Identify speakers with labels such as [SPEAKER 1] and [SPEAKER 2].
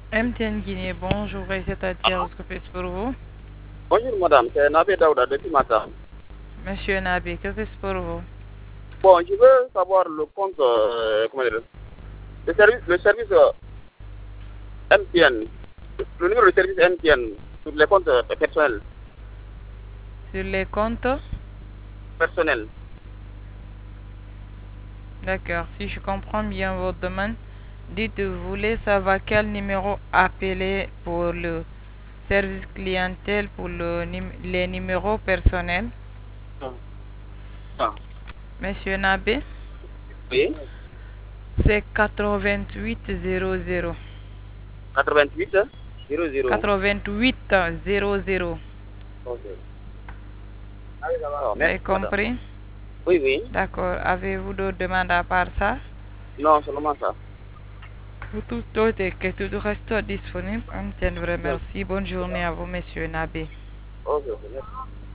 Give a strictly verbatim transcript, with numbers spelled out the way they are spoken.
[SPEAKER 1] M T N Guinée, bonjour, c'est-à-dire ce que fait pour vous?
[SPEAKER 2] Bonjour madame, c'est Nabé Daouda depuis matin.
[SPEAKER 1] Monsieur Nabi, que fait pour vous?
[SPEAKER 2] Bon, je veux savoir le compte, euh, comment dire, le service, le service euh, M T N, le numéro de service M T N sur les comptes euh, personnels.
[SPEAKER 1] Sur les comptes?
[SPEAKER 2] Personnels.
[SPEAKER 1] D'accord, si je comprends bien votre demande, dites vous voulez savoir quel numéro appeler pour le service clientèle pour le, nim- les numéros personnels.
[SPEAKER 2] Ah,
[SPEAKER 1] Monsieur Nabi,
[SPEAKER 2] oui,
[SPEAKER 1] c'est quatre-vingt-huit zéro zéro.
[SPEAKER 2] quatre-vingt-huit zéro zéro.
[SPEAKER 1] quatre-vingt-huit zéro zéro.
[SPEAKER 2] Ok. Ah,
[SPEAKER 1] Vous avez
[SPEAKER 2] merci madame.
[SPEAKER 1] compris?
[SPEAKER 2] Oui, oui.
[SPEAKER 1] D'accord. Avez-vous d'autres demandes à part ça?
[SPEAKER 2] Non, seulement ça.
[SPEAKER 1] Pour toutes autres questions, tout reste disponible. On tient vous
[SPEAKER 2] Merci.
[SPEAKER 1] remercie. Bonne journée à vous, monsieur Nabi.
[SPEAKER 2] Ok, ok, merci.